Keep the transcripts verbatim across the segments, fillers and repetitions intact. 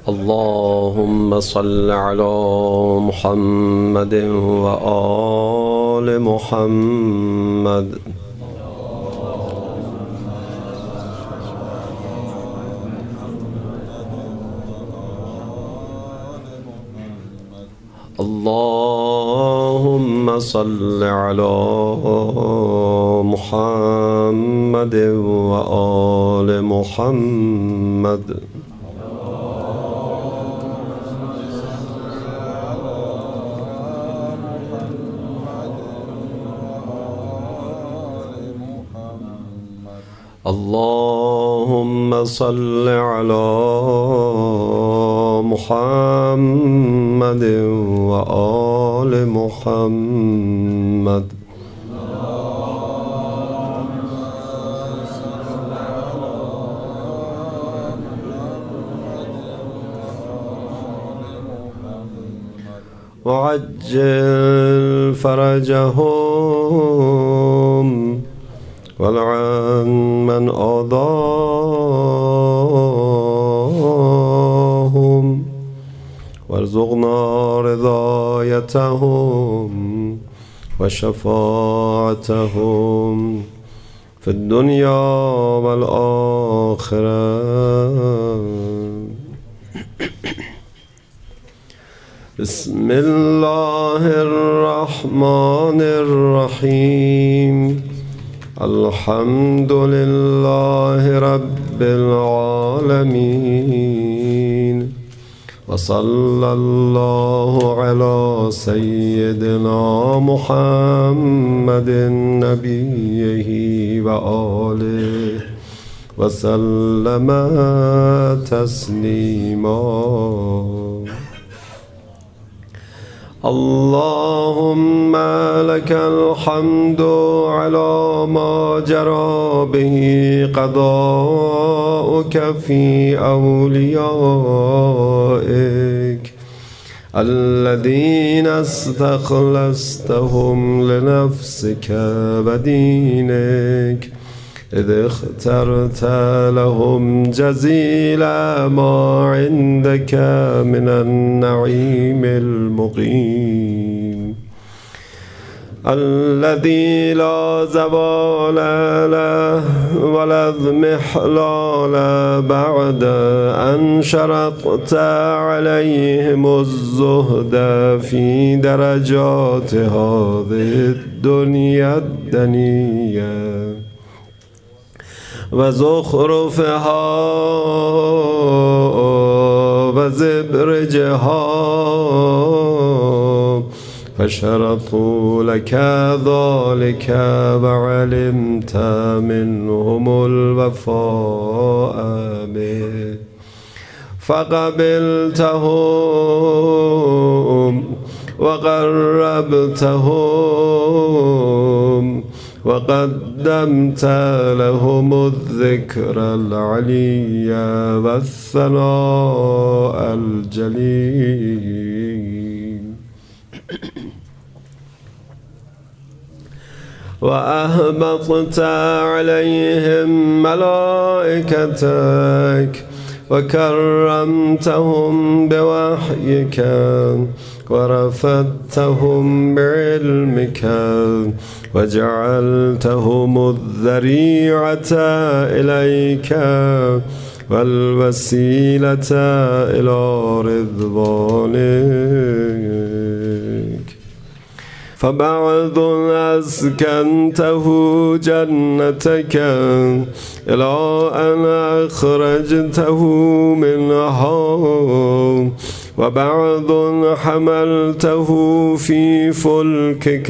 اللهم صل على محمد وآل محمد. اللهم صل على محمد وآل محمد. اللهم صل على محمد وآل محمد. وعجل فرجهم والعن من آذاهم وارزقنا رضايتهم وشفاعتهم في الدنيا والآخرة. بسم الله الرحمن الرحيم. الحمد لله رب العالمين، وصلى الله على سيدنا محمد نبيه وآله وسلم تسليما. اللهم لك الحمد على ما جرى به قضاؤك في أوليائك الذين استخلصتهم لنفسك ودينك، إذ اخترت لهم جزيل ما عندك من النعيم المقيم الذي لا زوال له ولا اضمحلال بعد أن شرقت عليهم الزهد في درجات هذه الدنيا الدنية وزخرفها وزبرجها، فشرطوا لك ذلك وعلمت منهم الوفاء به فقبلتهم وقربتهم وقدمت لهم الذكر العلي والثناء الجليل، وأهبطت عليهم ملائكتك وكرمتهم بوحيك ورفدتهم بعلمك وجعلتهم الذريعة إليك والوسيلة إلى رضوانك. فبعض أسكنته جنتك إلى أن أخرجته منها، وبعض حملته في فلكك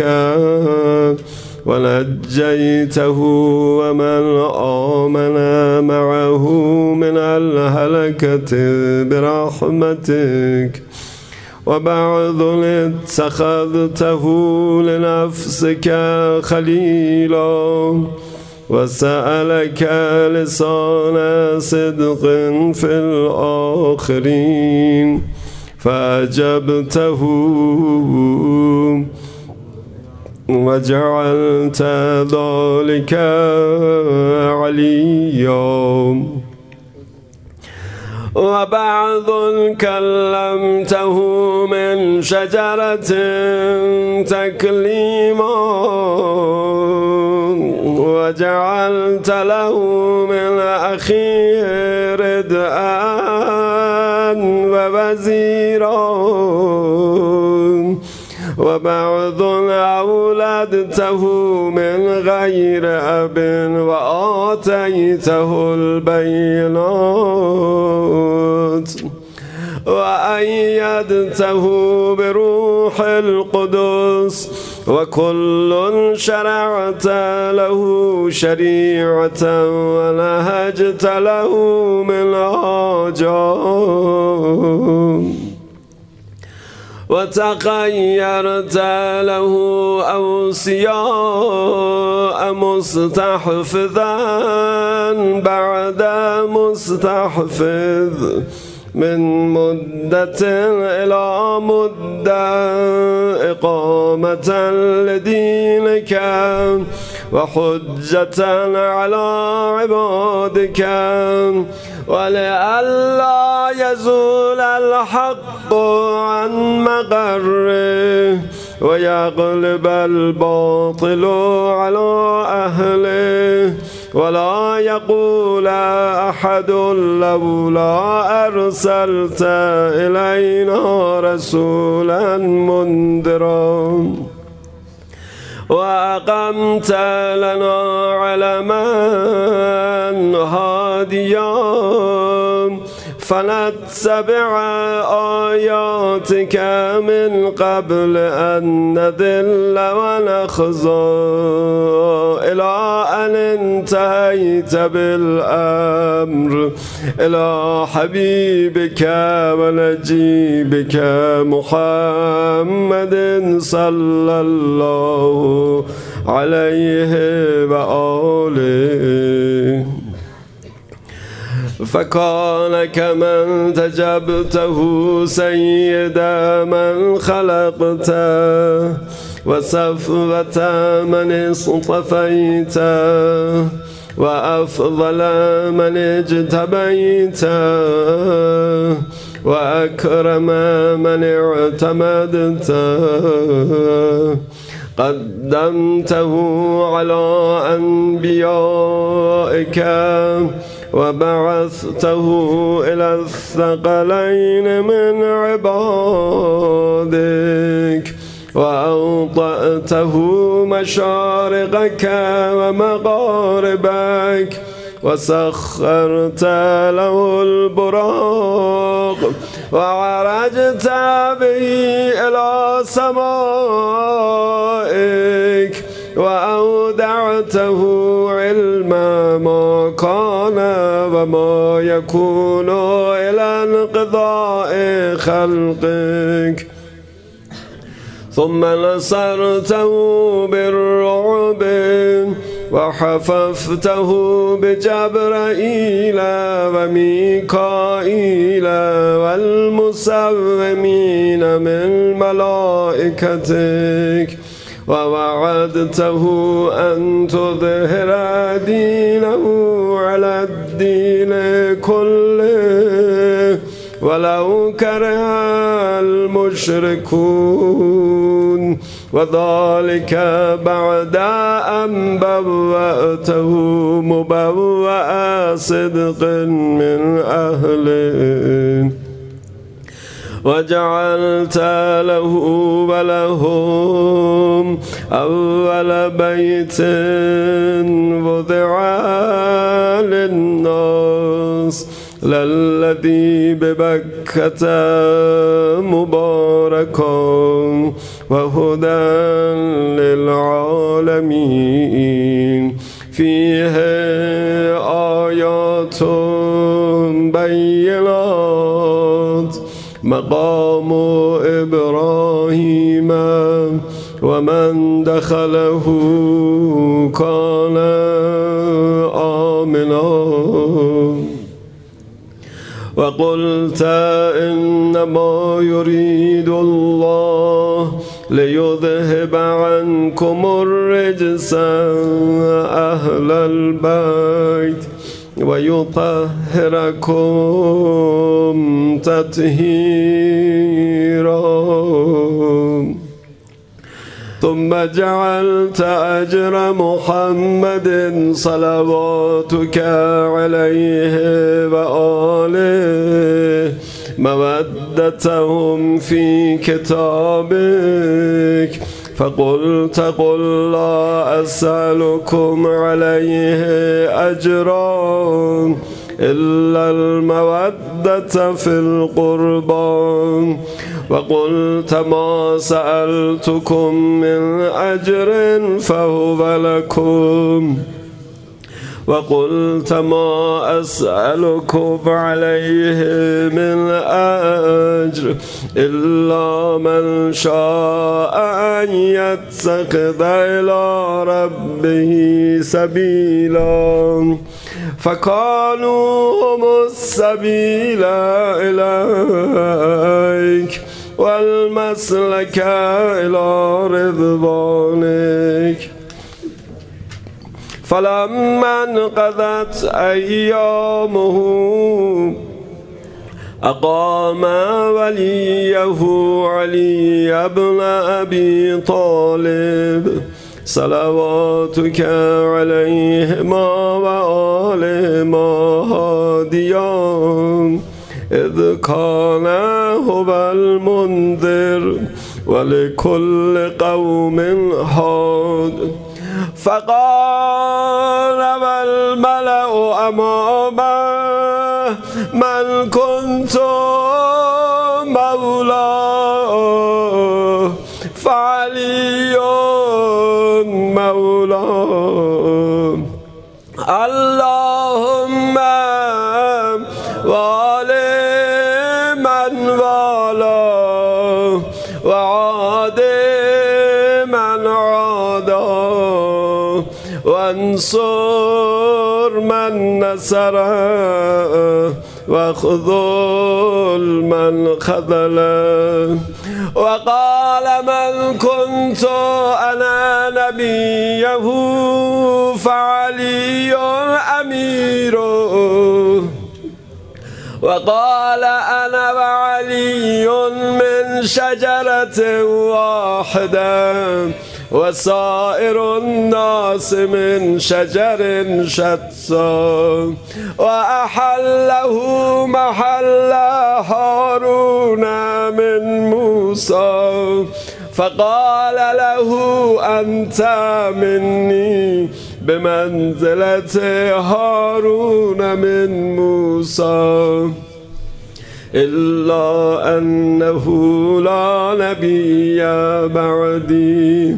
ونجيته ومن آمن معه من الهلكة برحمتك، وبعض اتخذته لنفسك خليلا وسألك لسان صدق في الآخرين فأجبته وجعلت ذلك عليا. وبعض كلمته من شجرة تكليما وجعلت له من أخيه ردءا ووزيرا وبعض أولدته من غير أب وآتيته البينات وأيدته بروح القدس وكل شرعت له شريعة ونهجت له منهاجا وتخيرت له أوصياء مستحفظا بعد مستحفظ من مدة إلى مدة إقامة لدينك وحجة على عبادك ولئلا يزول الحق عن مقره ويغلب الباطل على أهله ولا يقول أحد لولا أرسلت إلينا رسولا منذرا وأقمت لنا علما هاديا فنتبع آياتك من قبل أن نذل ونخزى إلى أن انتهيت بالأمر إلى حبيبك ونجيبك محمد صلى الله عليه وآله فكان كمن تجبته سيد من خلقت وصفوة من اصطفيت وأفضل من اجتبيت وأكرم من اعتمدت قدمته على أنبيائك وبعثته إلى الثقلين من عبادك وأوطأته مشارقك ومغاربك وسخرت له البراق وعرجت به إلى سمائك وأودعته علم ما كان وما يكون إلى انقضاء خلقك ثم نصرته بالرعب وحففته بجبرائيل وميكائيل والمسومين من ملائكتك ووعدته أن تظهر دينه على الدين كله ولو كره المشركون وذلك بعد أن بوأته مبوأ صدق من أهله وجعلت له ولهم أول بيت وضع للناس للذي ببكة مباركا وهدى للعالمين فيه آيات بينات مقام إبراهيم ومن دخله كان آمنا وقلت إنما يريد الله ليذهب عنكم الرجس أهل البيت ويطهركم تطهيرا. ثم جعلت أجر محمد صلواتك عليه وآله مودتهم في كتابك، فقلت قل لا أسألكم عليه أجرا إلا المودة في القربى، وقلت ما سألتكم من أجر فهو لكم، وقلت ما أسألكم عليه من أجر إلا من شاء أن يتخذ إلى ربه سبيلا، فكانوا هم السبيل إليك والمسلك إلى رضوانك. فلما انقضت أيامه أقام وليه علي بن أبي طالب صلواتك عليهما وآلهما هاديا، إذ كان هو المنذر ولكل قوم هاد. فقال والملأ أمامه من كنت مولاه فعلي مولاه، اللهم والي من والاه وعادي من عاداه، وانصر من نصره واخذل من خذله. وقال من كنت أنا نبيه فعلي أميره، وقال أنا وعلي من شجرة واحدة وسائر الناس من شجر شتى، وأحله محل هارون من موسى، فقال له أنت مني بمنزلة هارون من موسى، إلا أنه لا نبي بعدي،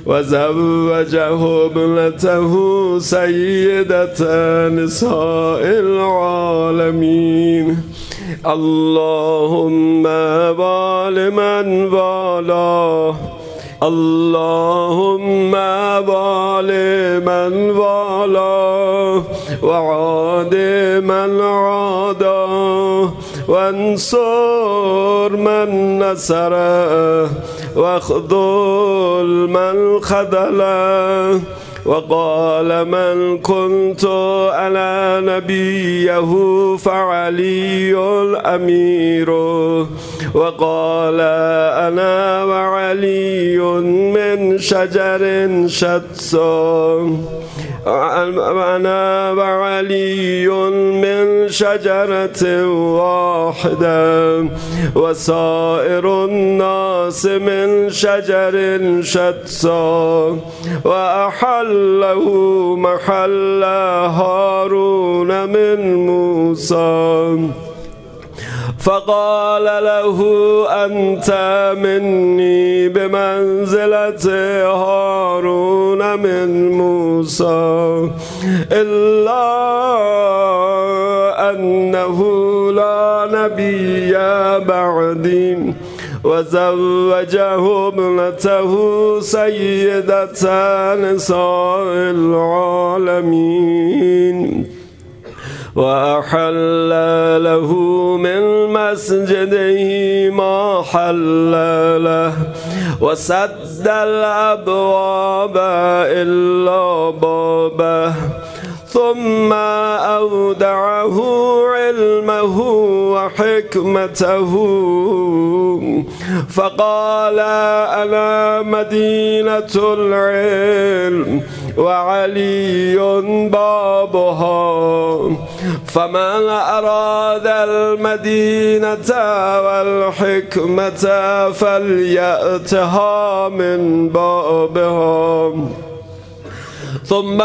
وزوجه ابنته سيدة نساء العالمين. اللهم بال من والاه، اللهم بال من والاه وعاد من عاداه، وانصر من نصره واخذل من خذله. وقال من كنت أنا نبيه فعلي الأمير، وقال أنا وعلي من شجر شتى، أنا وعلي من شجرة واحدة وسائر الناس من شجر شتى، وأحله محل هارون من موسى، فقال له أنت مني بمنزلة هارون من موسى، إلا أنه لا نبي بعدي، وزوجه ابنته سيدة نساء العالمين، وأحل له من مسجده ما حل له، وسد الأبواب إلا بابه، ثم أودعه علمه وحكمته فقال أنا مدينة العلم وعلي بابها، فمن أراد المدينة والحكمة فليأتها من بابها. ثم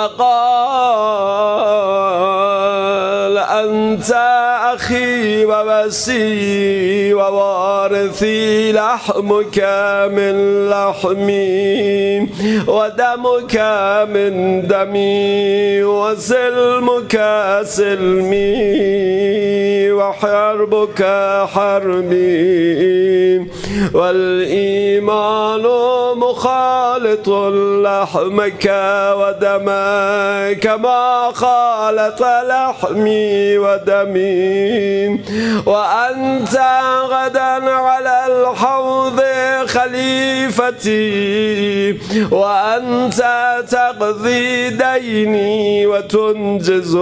قال أنت أخي ووسي ووارثي، لحمك من لحمي ودمك من دمي وسلمك سلمي وحربك حربي، والإيمان مخالط لحمك ودمك ما خالط لحمي ودمي، وأنت غدا على الحوض خليفتي، وأنت تقضي ديني وتنجز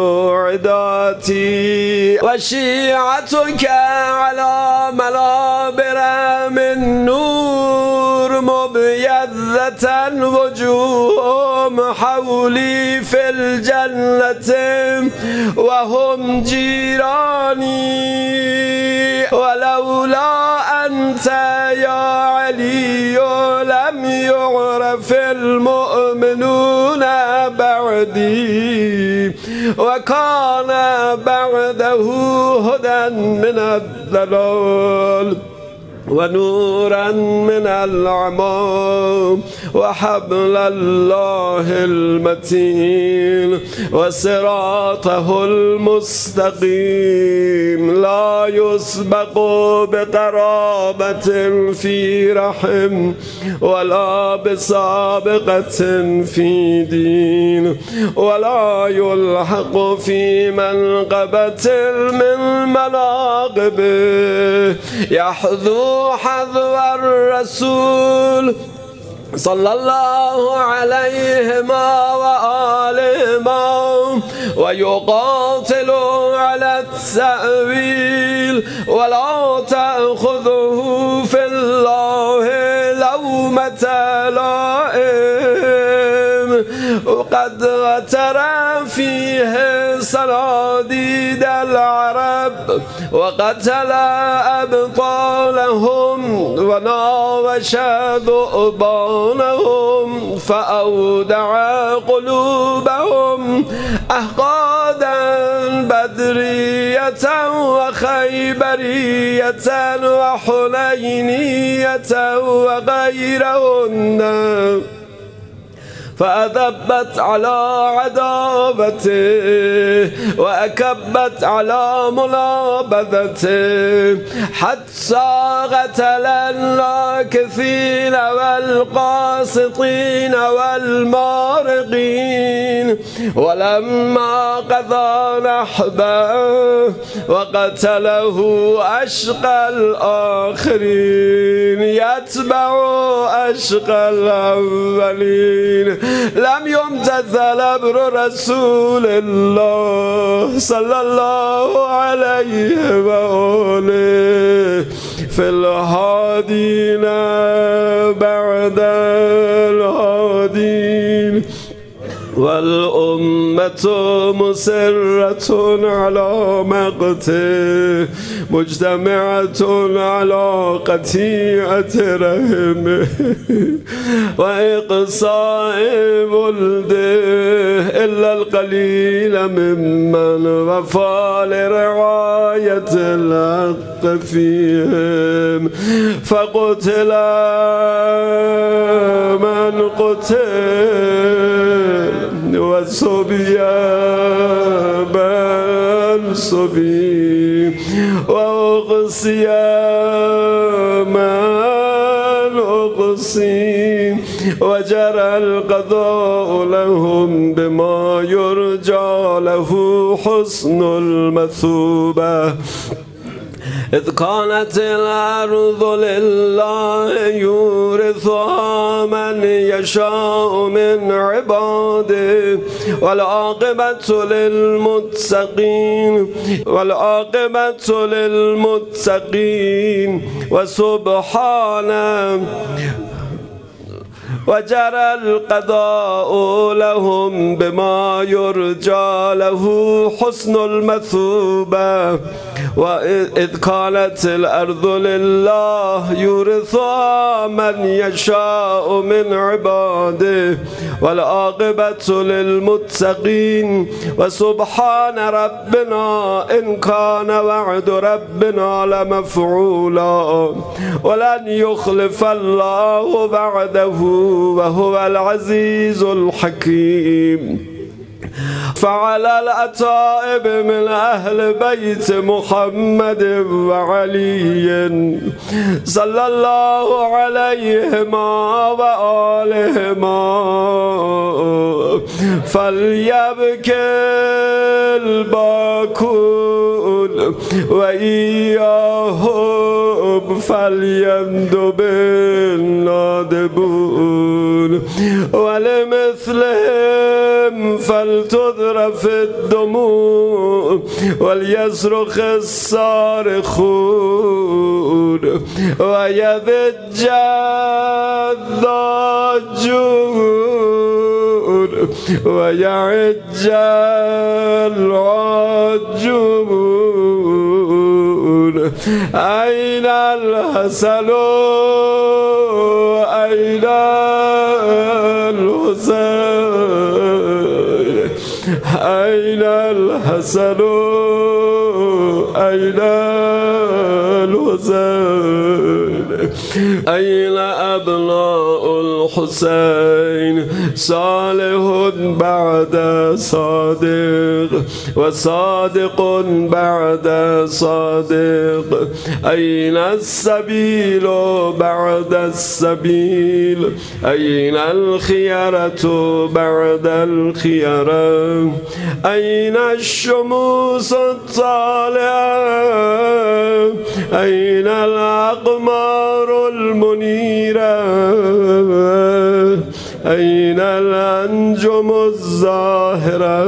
عداتي، وشيعتك على منابر من نور مبيضة وجوههم حولي في الجنة وهم جيراني، ولولا أنت يا علي لم يعرف المؤمنون بعدي، وكان بعده هدى من الضلال ونورا من العمى وحبل الله المتين وصراطه المستقيم، لا يسبق بقرابة في رحم ولا بسابقة في دين، ولا يلحق في منقبة من مناقبه، يحذو حذو الرسول صلى الله عليهما وآلهما، ويقاتل على التأويل، ولا تأخذه في الله لومة لائم، وقد غتر فيه صناديد العرب وقتل أبطالهم وناوش ذؤبانهم، فأودع قلوبهم أحقادا بدرية وخيبرية وحنينية وغيرهن، فأذبت على عداوته وأكبت على منابذته، حتى قتل الناكثين والقاسطين والمارقين، ولما قضى نحبه وقتله أشقى الآخرين يتبع أشقى الأولين، لم يمتثل أمر رسول الله صلى الله عليه وآله في الهادين بعد الهادين، والأمة مسرة على مقته مجتمعة على قطيعة رحمه وإقصاء ولده، إلا القليل ممن وفى لرعاية الحق فيهم، فقتل من قتل وصبي من صبي وأقصي من أقصي، وجرى القضاء لهم بما يرجى له حسن المثوبة، إذ كانت الأرض لله يورثها من يشاء من عباده والعاقبة للمتقين والعاقبة للمتقين وسبحانه وجرى القضاء لهم بما يرجى له حسن المثوبة وإذ كانت الأرض لله يورثها من يشاء من عباده والعاقبة للمتقين وسبحان ربنا إن كان وعد ربنا لمفعولا ولن يخلف الله وعده وهو العزيز الحكيم. فعلى الأتائب من أهل بيت محمد وعلي صلى الله عليهما وآلهما فليبكي الباكون وإياهم فليندب النادبون ولمثلهم فلتذرف الدموع وليصرخ الصارخون ويذج الضاجون ويعج العاجون أين الحسن أين الحسين أين الحسن أين الحسين أين أبناء الحسين صالح بعد صادق وصادق بعد صادق أين السبيل بعد السبيل أين الخيرة بعد الخيرة أين الشموس الطالعة أين الأقمار المنيرة أين الأنجم الزاهرة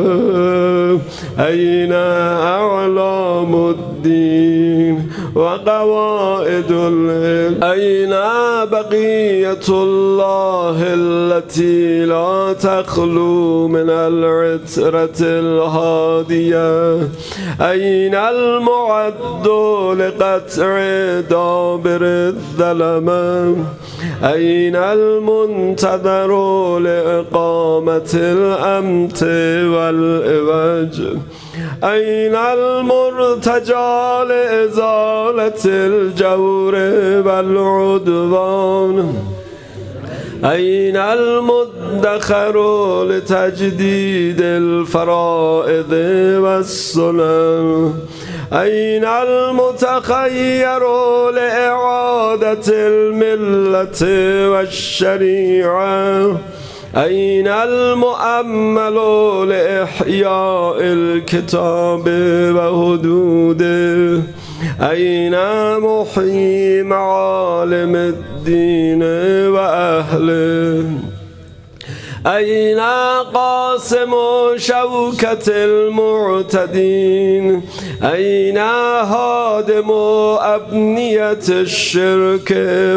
أين أعلام الدين وقواعد العلم أين بقية الله التي لا تخلو من العترة الهادية أين المعد لقطع دابر الظلمة أين المنتظر لإقامة الأمت والإوج أين المرتجى لإزالة الجور والعدوان أين المدخر لتجديد الفرائض والسنن أين المتخير لإعادة الملة والشريعة أين المؤمل لإحياء الكتاب وهدوده أين محيي معالم الدين وأهله أين قاسم شوكة المعتدين أين هادم أبنية الشرك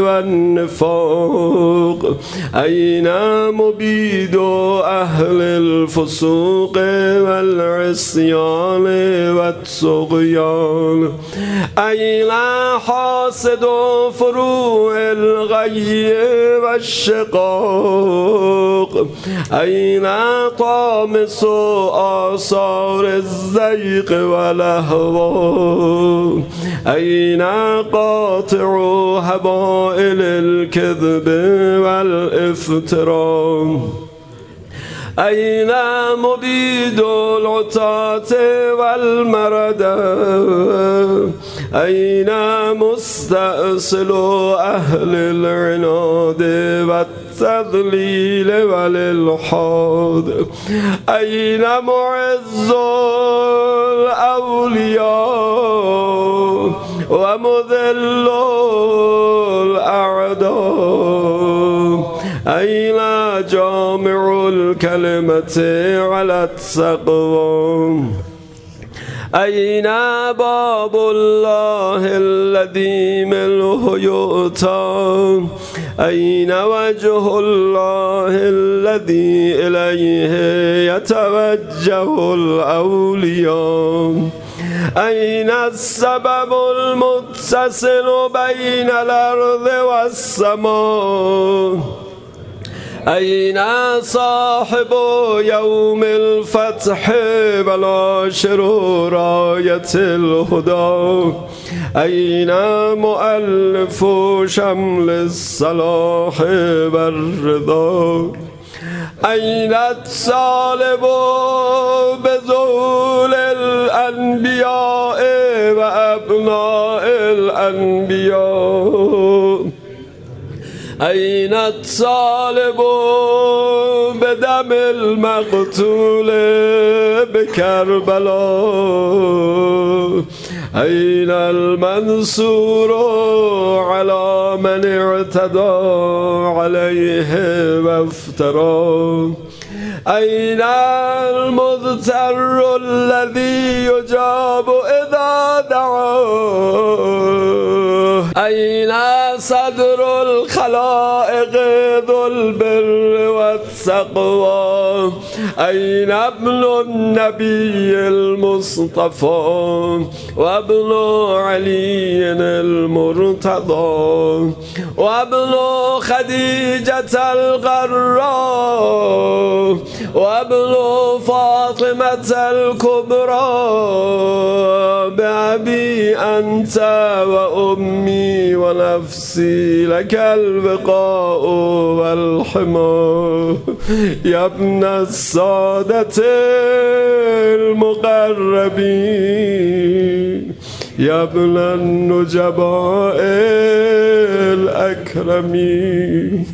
والنفاق أين مبيد أهل الفسوق والعصيان والطغيان أين حاسد فروع الغي والشقاق أين طامس آثار الزيق والأهواء أين قاطع هبائل الكذب والافتراء أين مبيد العتاة والمردى أين مستأصل أهل العناد والتضليل والإلحاد أين معز الأولياء ومذل الأعداء؟ أين جامع الكلمة على التقوى؟ أين باب الله الذي منه يؤتى؟ أين وجه الله الذي إليه يتوجه الأولياء؟ أين السبب المتصل بين الأرض والسماء؟ أين صاحب يوم الفتح بلاشر راية الهدى؟ أين مؤلف شمل الصلاح والرضا؟ أين الطالب بذول الأنبياء وأبناء الأنبياء؟ أين الطالب بدم المقتول بكربلاء؟ أين المنصور على من اعتدى عليه وافترى؟ أين المضطر الذي يجاب إذا دعاه؟ أين صدر الخلائق ذو البر والتقوى؟ أين ابن النبي المصطفى وابن علي المرتضى وابن خديجة الغراء وابن فاطمة الكبرى؟ بأبي أنت وأمي ونفسي لك البقاء والحمى. يا ابن السادة المقربين، يا ابن النجباء الأكرمين،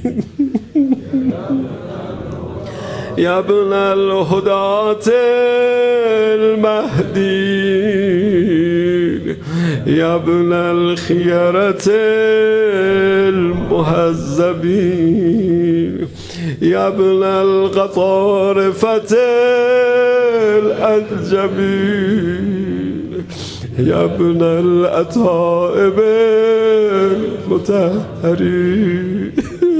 يا ابن الهداة المهديين، يا ابن الخيرة المهذبين، يا ابن القطارفة الأنجبين، يا ابن الأتائب المطهرين،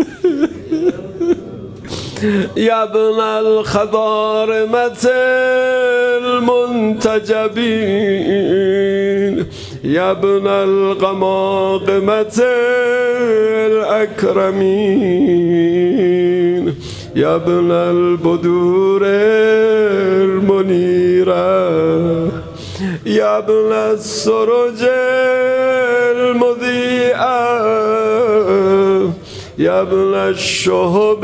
يا ابن الخضارمة المنتجبين، يا ابن الغماقمة الأكرمين، يا ابن البدور المنيرة، يا ابن السرج المضيئة، يا ابن الشهب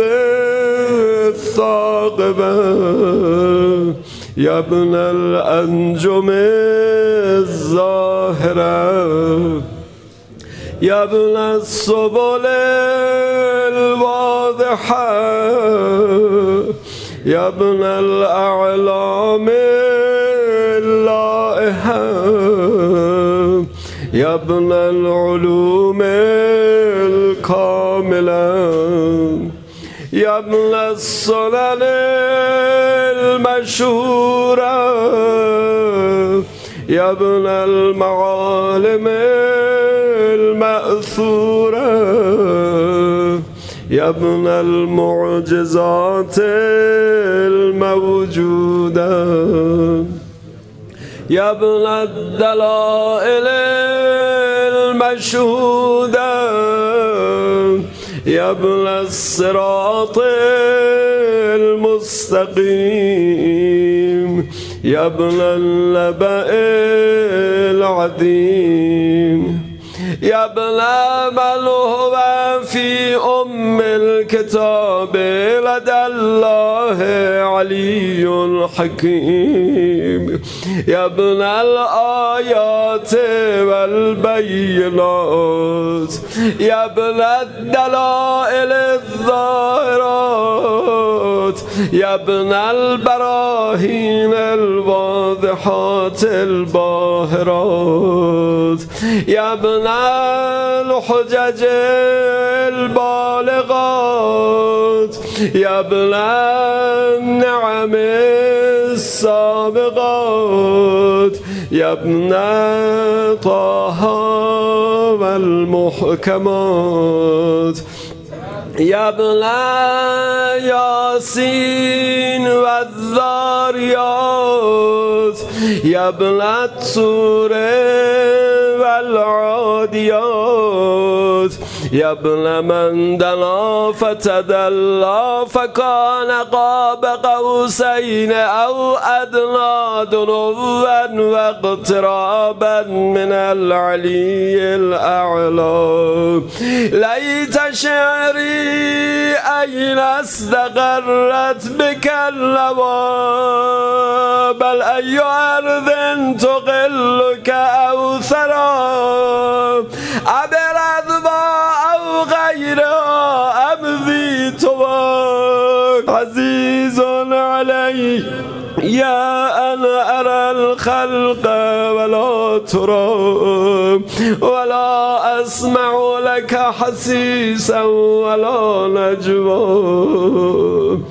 الثاقبة، يا ابن الأنجم الظاهرة، يا ابن السبل الواضحة، يا ابن الأعلام اللائحة، يا ابن العلوم الكاملة، يا ابن السنن المشهورة، يا ابن المعالم المأثورة، يا ابن المعجزات الموجودة، يا ابن الدلائل المشهودة، يا ابن الصراط المستقيم، يا ابن النبأ العظيم، يا ابن من هو في أم الكتاب لدى الله علي حكيم، يا ابن الآيات والبينات يا ابن الدلائل الظاهرات يا ابن البراهين الواضحات الباهرات يا ابن الحجج البالغات يا ابن النعم السابقات يا ابن طه والمحكمات يا ابن ياسين والذاريات يا ابن الطور والعاديات يا ابن من دنا فتدلى فكان قاب قوسين أو أدنى دنوا واقترابا من العلي الأعلى ليت شعري أين استقرت بك النوى بل أي أرض تقلك أو ثرى أبرد أو غيرها أمضي تواك عزيز علي يا أنا أرى الخلق ولا ترى ولا أسمع لك حسيسا ولا نجوى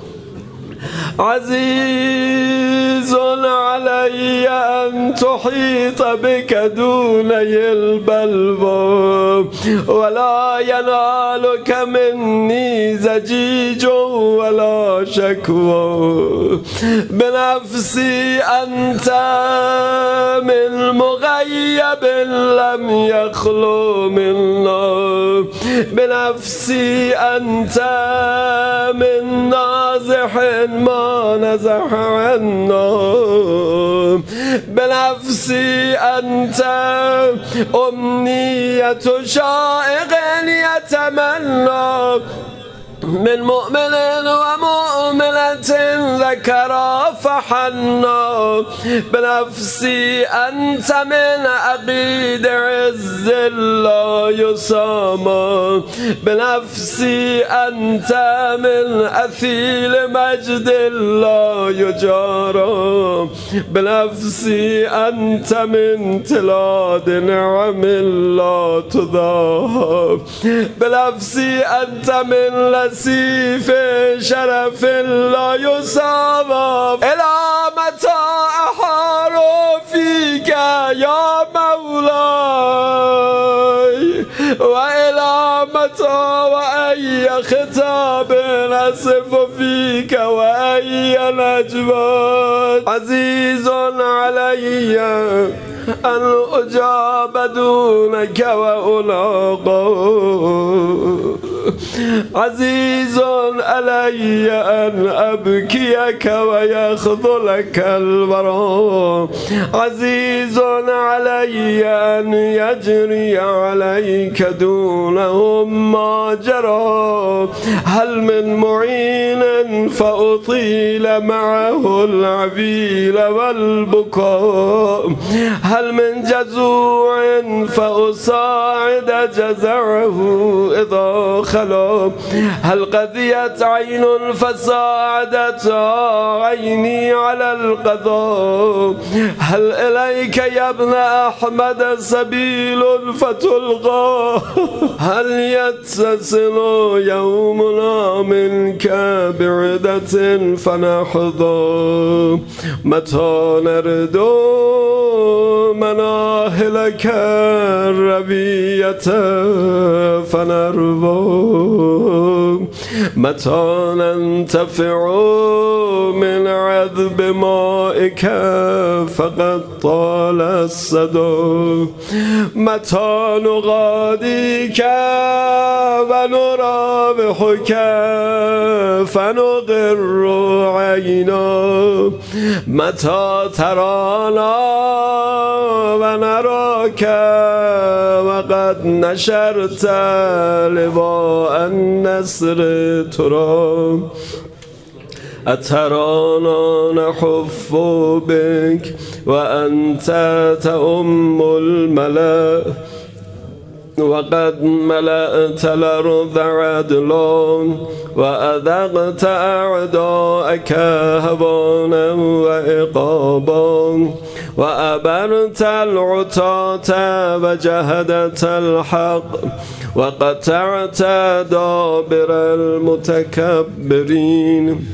عزيز علي أن تحيط بك دوني البلوى ولا ينالك مني زجيج ولا شكوى بنفسي أنت من مغيب لم يخلو منا بنفسي أنت من نازح ما نزح عنا بنفسي أنت أمنية شائق يتمنى من مؤمن ومؤمنة ذكرا فحنا بنفسي أنت من عقيد عز لا يسامى بنفسي أنت من أثيل مجد لا يجارى بنفسي أنت من تلاد نعم لا تذاب بنفسي أنت من لسيف شرف لا يسامى إلى متى أحار فيك يا مولاي وإلى متى وأي خطاب أصف فيك وأي نجوى عزيز علي أن أجاب دونك وألاقى عزيز علي أن أبكيك ويخذلك الورى عزيز علي أن يجري عليك دونهم ما جرى هل من معين فأطيل معه العبيل والبكاء هل من جزوع فأساعد جزعه إذا خلا هل قضيت عين فساعدت عيني على القضاء هل إليك يا ابن أحمد سبيل فتلقى هل يتصل يومنا منك بعدة فنحظى متى نرد مناهلك الربية فنربو متى ننتفع من عذب مائك فقد طال الصدى متى نغاديك ونرابحك فنغر عينا متى ترانا ونراك وقد نشرت لواء النصر ترى أترانا نحف بك وأنت تؤم الملأ وقد ملأت الأرض عدلا وأذقت أعداءك هوانا وعقابا وأبرت العتاة وجهدت الحق وقطعت دابر المتكبرين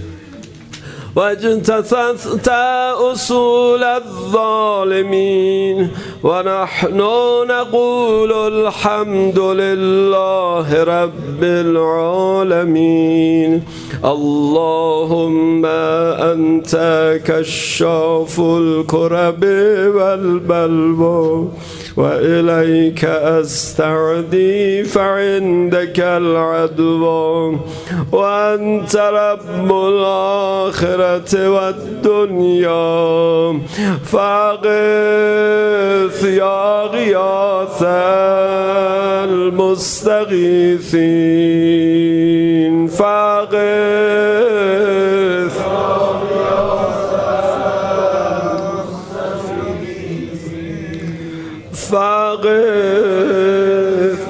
واجتثثت أصول الظالمين ونحن نقول الحمد لله رب العالمين. اللهم أنت كشاف الكرب والبلوى وإليك أستعدي فعندك العدوى وأنت رب الآخرة والدنيا فأغث يا غياث المستغيثين فأغث فاغث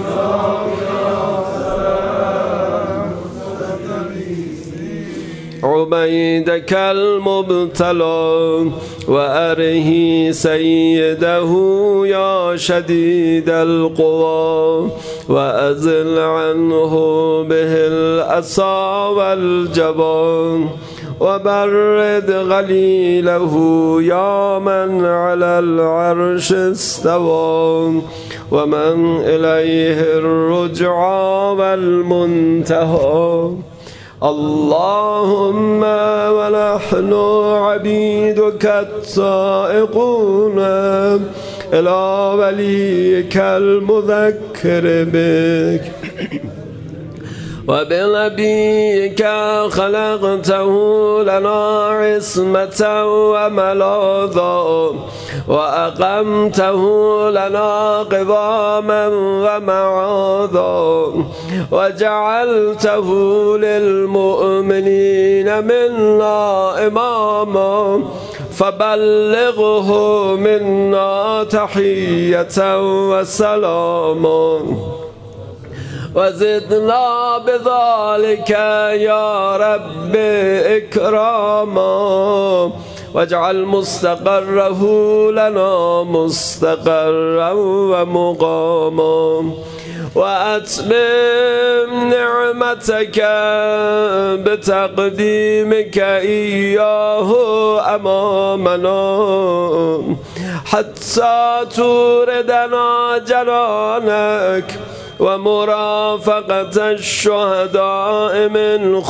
عبيدك المبتلى وأره سيده يا شديد القوى وأزل عنه به الأسى والجبان وبرد غليله يا من على العرش استوى ومن إليه الرجعى والمنتهى. اللهم ونحن عبيدك السائقون إلى وليك المذكر بك وبنبيك خلقته لنا عصمة وملاذا وأقمته لنا قواما ومعاذا وجعلته للمؤمنين منا إماما فبلغه منا تحية وسلاما وزدنا بذلك يا رب إكراما واجعل مستقره لنا مستقرا ومقاما وأتمم نعمتك بتقديمك إياه أمامنا حتى توردنا جنانك ومرافقة الشهداء من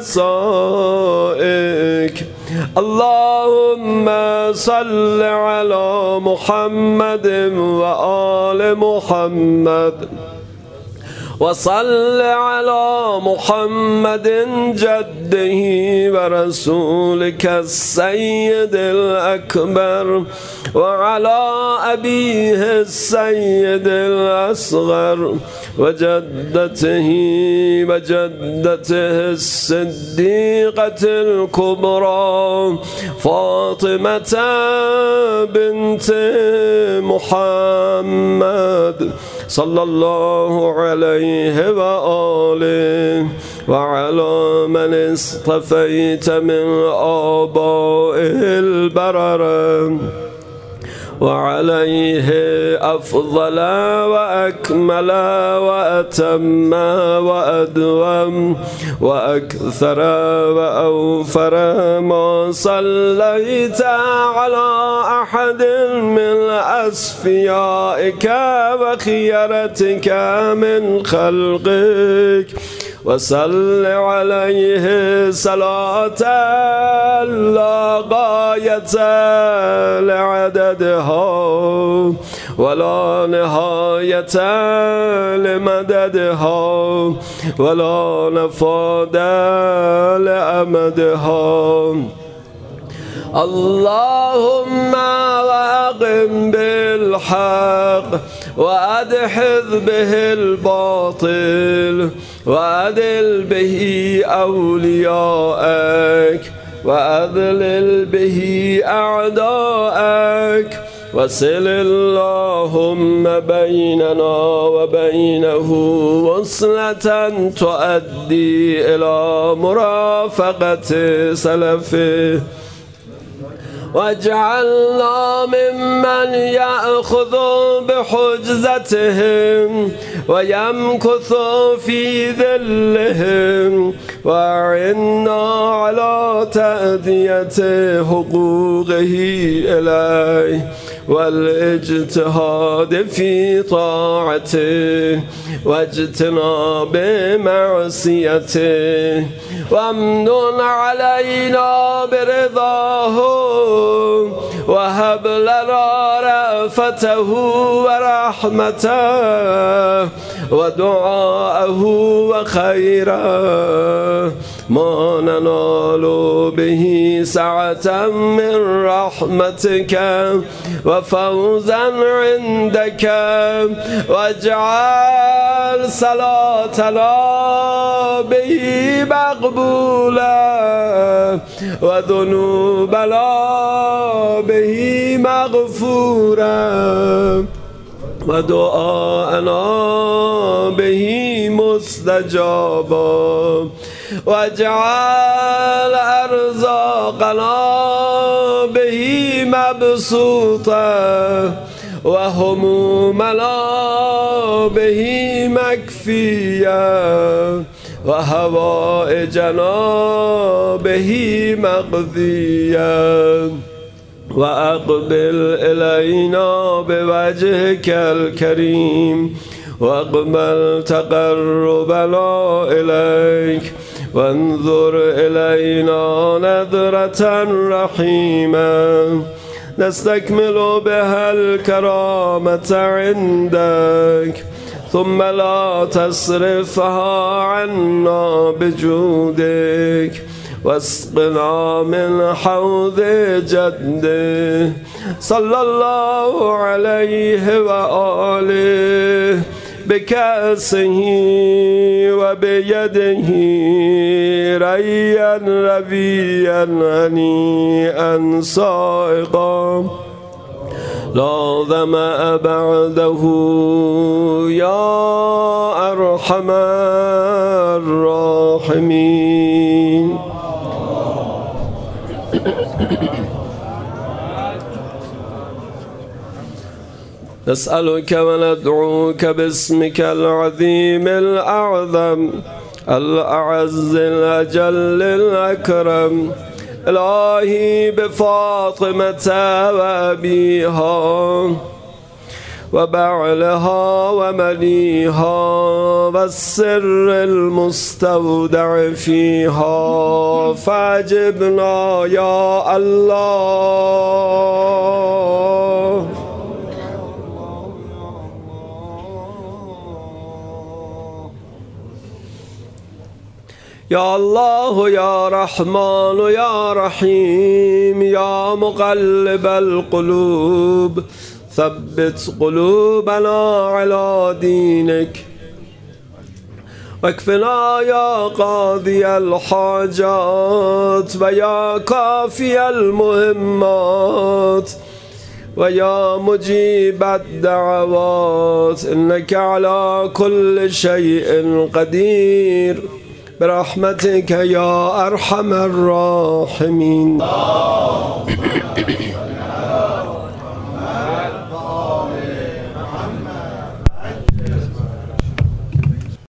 خلصائك. اللهم صل على محمد وآل محمد وصل على محمد جده ورسولك السيد الأكبر وعلى أبيه السيد الأصغر وجدته وجدته الصديقة الكبرى فاطمة بنت محمد صلى الله عليه وآله وعلى من اصطفيت من آبائه البررة وعليه أفضل وأكمل وأتم وأدوم وأكثر وأوفر ما صليت على أحد من أصفيائك وخيرتك من خلقك وصل عليه صلاة لا غاية لعددها ولا نهاية لمددها ولا نفاد لأمدها. اللهم وأقم بالحق وأدحض به الباطل وأدل به أولياءك وأذلل به أعداءك وصل اللهم بيننا وبينه وصلة تؤدي إلى مرافقة سلفه واجعلنا ممن يأخذ بحجزتهم ويمكث في ذلهم وأعنا على تأدية حقوقه إليه والاجتهاد في طاعته واجتناب معصيته وامنن علينا برضاه وهب لنا رأفته ورحمته ودعاءه وخيره ما ننال به سعة من رحمتك وفوزا عندك واجعل صلاتنا به مقبولا وذنوبنا به مغفورا ودعاءنا به مستجابا واجعل أرزاقنا به مبسوطا وهمومنا به مكفيا وهوائجنا به مقضيا وأقبل إلينا بوجهك الكريم واقبل تقربنا إليك وانظر إلينا نظرة رحيمة نستكمل بها الكرامة عندك ثم لا تصرفها عنا بجودك واسقنا من حوض جده صلى الله عليه وآله بكأسه وبيده ريا ربيا هنيئا سائقا لا ظمأ بعده يا أرحم الراحمين. نسألك وندعوك باسمك العظيم الأعظم الأعز الأجل الأكرم إلهي بفاطمة وأبيها وبعلها ومليها والسر المستودع فيها فاجبنا يا الله. يا الله يا رحمن يا رحيم يا مقلب القلوب ثبت قلوبنا على دينك واكفنا يا قاضي الحاجات ويا كافي المهمات ويا مجيب الدعوات إنك على كل شيء قدير برحمتك يا أرحم الراحمين.